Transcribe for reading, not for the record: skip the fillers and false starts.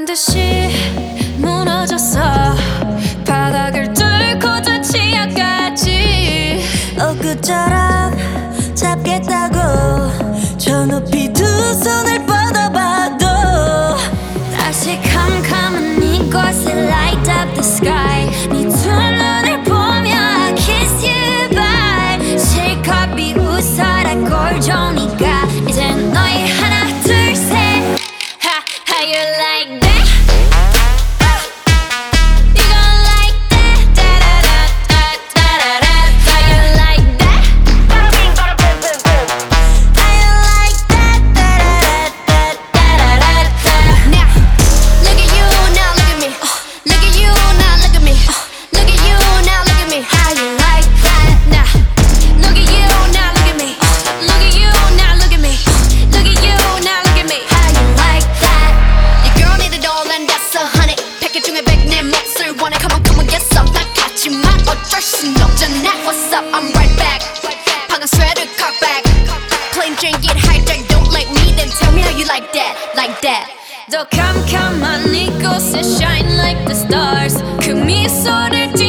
듯이 무너졌어. 바닥을 뚫고 저 치아까지 엊그처럼 잡겠다고 저 높이 두 손을 뻗어봐도 다시 캄캄한 이곳에 light up the sky. 네 두 눈을 보며 I kiss you bye. 실컷 비웃어라 꼴좋으니까 이젠 너희 하나 둘 셋. How you like that? You gon' like that? Da-da-da-da-da-da-da. How you like that? How you like that? Da-da-da-da-da-da-da. Now, look at you, now look at me. Look at you, now look at me. Look at you, now look at me. How you like that? Now, look at you, now look at me. Look at you, now look at me. Look at you, now look at me. How you like that? Your girl need it all and that's 100. 100개 중에 100 내 몫을 원해. Come on, get some. 난 같지만 어쩔 순 없잖아. What's up? I'm right back. 방금 sweater cock back. Plain Jane get hijacked. Don't like me, then tell me how you like that, like that. 더 캄캄한 이곳에 shine like the stars. 그 미소를